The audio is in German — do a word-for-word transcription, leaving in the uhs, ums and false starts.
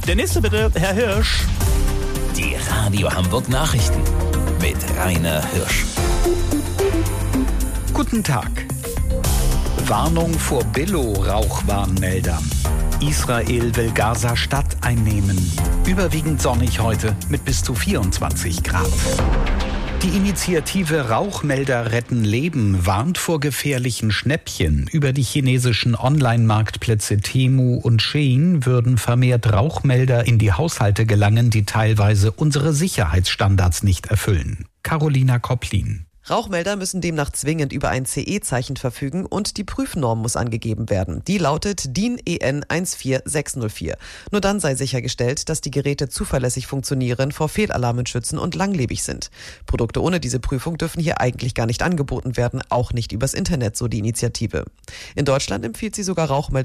Der nächste bitte, Herr Hirsch. Die Radio Hamburg Nachrichten mit Rainer Hirsch. Guten Tag. Warnung vor Billo-Rauchwarnmeldern. Israel will Gaza-Stadt einnehmen. Überwiegend sonnig heute mit bis zu vierundzwanzig Grad. Die Initiative Rauchmelder retten Leben warnt vor gefährlichen Schnäppchen. Über die chinesischen Online-Marktplätze Temu und Shein würden vermehrt Rauchmelder in die Haushalte gelangen, die teilweise unsere Sicherheitsstandards nicht erfüllen. Carolina Kopplin. Rauchmelder müssen demnach zwingend über ein C E-Zeichen verfügen und die Prüfnorm muss angegeben werden. Die lautet D I N E N eins vier sechs null vier. Nur dann sei sichergestellt, dass die Geräte zuverlässig funktionieren, vor Fehlalarmen schützen und langlebig sind. Produkte ohne diese Prüfung dürfen hier eigentlich gar nicht angeboten werden, auch nicht übers Internet, so die Initiative. In Deutschland empfiehlt sie sogar Rauchmelder